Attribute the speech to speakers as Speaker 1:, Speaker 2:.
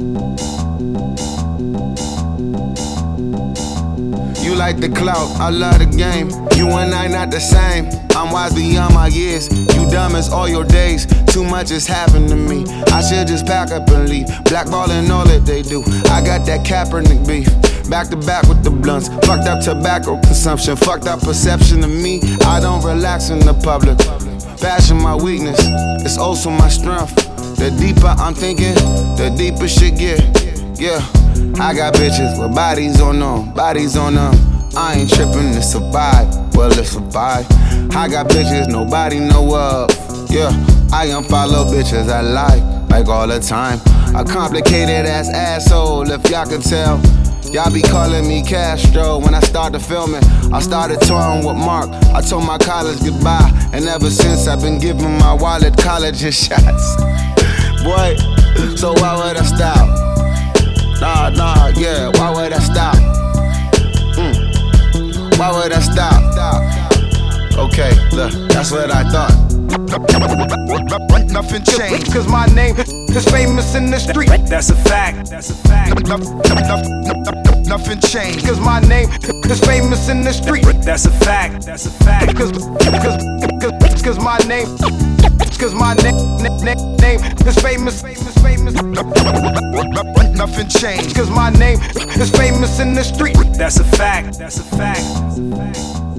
Speaker 1: You like the clout, I love the game. You and I not the same. I'm wise beyond my years. You dumb as all your days. Too much has happened to me. I should just pack up and leave. Blackballing all that they do. I got that Kaepernick beef. Back to back with the blunts. Fucked up tobacco consumption. Fucked up perception of me. I don't relax in the public. Passion my weakness. It's also my strength. The deeper I'm thinking, the deeper shit get. Yeah. I got bitches with bodies on them, bodies on them. I ain't trippin', it's a vibe, well it's a vibe. I got bitches nobody know of, yeah. I unfollow bitches I like all the time. A complicated ass asshole, if y'all can tell. Y'all be calling me Castro when I started filming. I started touring with Mark, I told my college goodbye. And ever since I've been giving my wallet collagen shots. Boy, so why would I stop? Nah, yeah, why would I stop? Why would I stop? Okay, look, that's what I thought.
Speaker 2: Nothing changed, cause my name is famous in the street.
Speaker 3: That's a fact, that's a fact.
Speaker 2: Nothing changed, cause my name is famous in the street.
Speaker 3: That's a fact, that's a fact.
Speaker 2: Cause my name is famous. Nothing changed, cause my name is famous in the street.
Speaker 3: That's a fact, that's a fact.